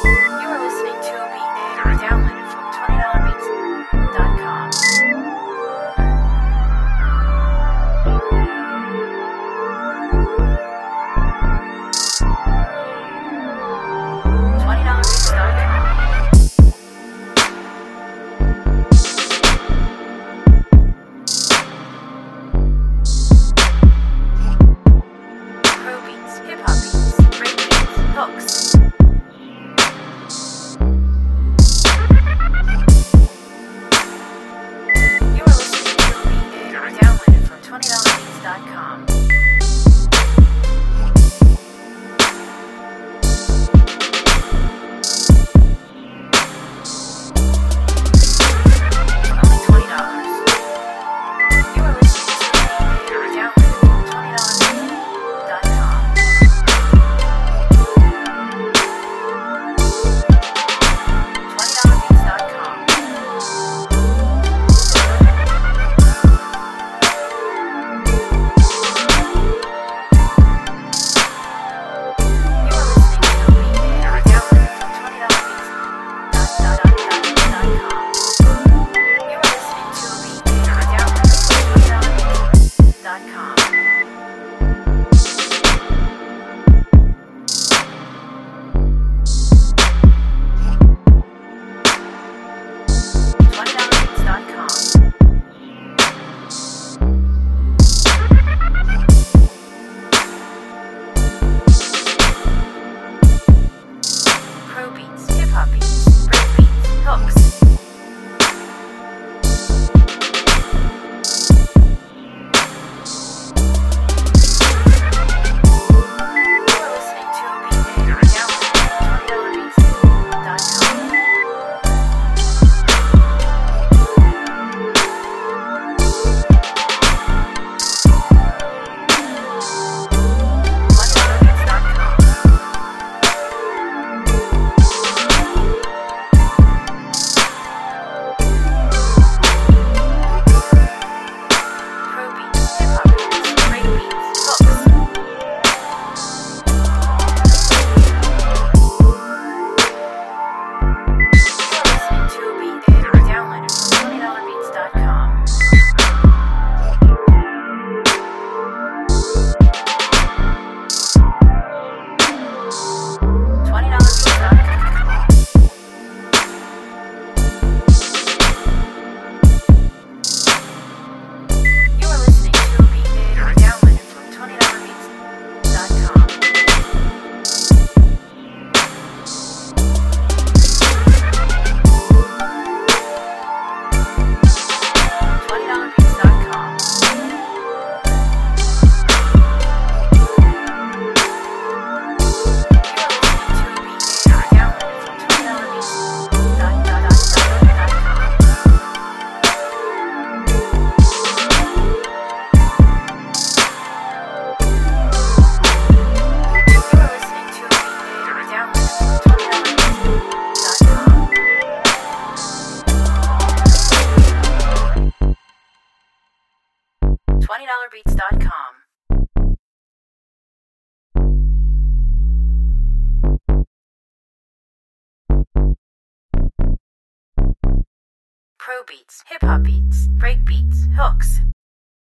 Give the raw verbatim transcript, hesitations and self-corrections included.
You are listening to a beat downloaded from twenty dollar beats dot com. twenty dollar beats dot com. Pro beats, hip hop beats, break beats, hooks. You are listening to a beat downloaded from twenty dollar beats dot com. Pro beats, hip hop beats, break beats, hooks. twenty dollar beats dot com. Pro beats, hip hop beats, break beats, hooks.